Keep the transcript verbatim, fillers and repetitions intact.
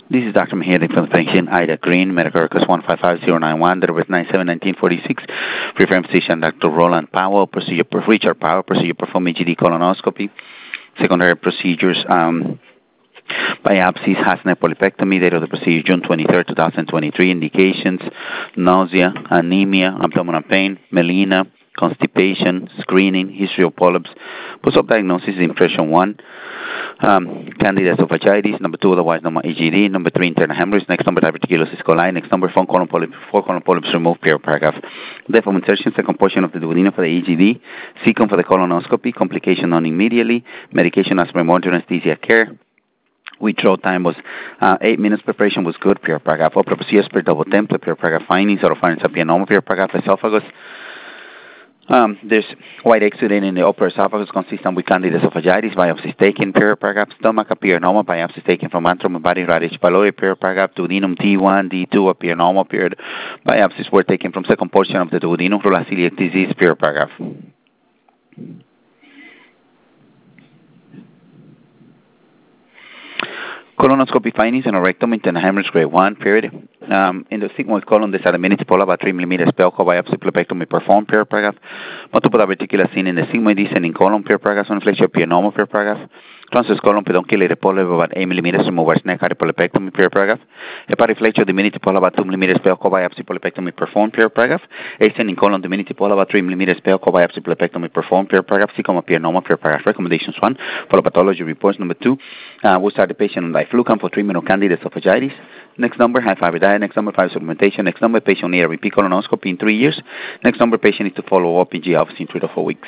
This is Doctor Mejia from Pension Ida Green, medical request one five five zero nine one, date of birth nine seven nineteen forty-six. Referring physician Doctor Roland Powell, procedure Richard Powell, procedure perform E G D colonoscopy. Secondary procedures, um, biopsies, Hasner polypectomy, date of the procedure June twenty-third, two thousand twenty-three. Indications, nausea, anemia, abdominal pain, melena, constipation, screening, history of polyps. Post-op diagnosis is impression one. Um, Candida esophagitis, number two, otherwise known as E G D, number three, internal hemorrhage, next number, diverticulosis coli, next number, four colon polyps, four colon polyps removed, period, paragraph. Depth of insertion, second portion of the duodenum for the E G D, second for the colonoscopy, complication on immediately, medication as remote anesthesia care. Withdrawal time was uh, eight minutes. Preparation was good, period, paragraph. Upper procedures per double template, period, paragraph. Findings, oropharynx, apianoma, period, paragraph. Esophagus. Um, there's white exudate in the upper esophagus consistent with Candida esophagitis, biopsies taken, period, paragraph. Stomach, apianoma, biopsies taken from antrum and body radish pylori, period, paragraph. Duodenum D one, D two, apianoma, period. Biopsies were taken from second portion of the duodenum, rural celiac disease, period, paragraph. Colonoscopy findings and a rectum internal hemorrhage grade one, period. Um, in the sigmoid colon, there's a minute pola about three millimeters pelco biopsy phlebectomy performed, period, paragraph. Multiple diverticular seen in the sigmoid descending colon, period, paragraph. Inflection pianoma, period, paragraph. Transverse colon pedunculated polyp about eight millimeters removed neck polypectomy, period, paragraph. Hepatic flexure diminutive pola about two millimeters pelco biopsy polypectomy performed, period, paragraph. Ascending colon diminutive pola about three millimeters pelco biopsy polypectomy performed, period, paragraph. Cecoma pianoma, period, paragraph. Recommendations one. Follow pathology reports. Number two, uh, we'll start the patient on diflucan for treatment of Candida esophagitis. Next number, high fiber diet. Next number, five supplementation. Next number, patient need a repeat colonoscopy in three years. Next number, patient needs to follow up in G office in three to four weeks.